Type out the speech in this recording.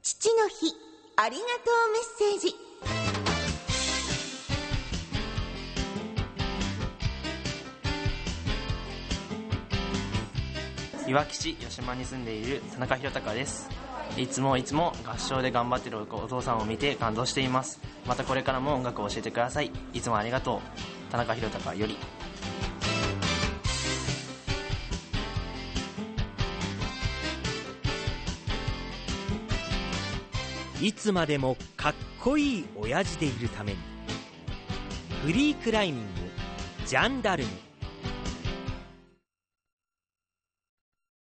父の日ありがとうメッセージ。 いわき市吉間に住んでいる田中宏隆です。いつも合唱で頑張っているお父さんを見て感動しています。またこれからも音楽を教えてください。いつもありがとう。田中宏隆より。 いつまでもかっこいい親父でいるために、フリークライミングジャンダルム。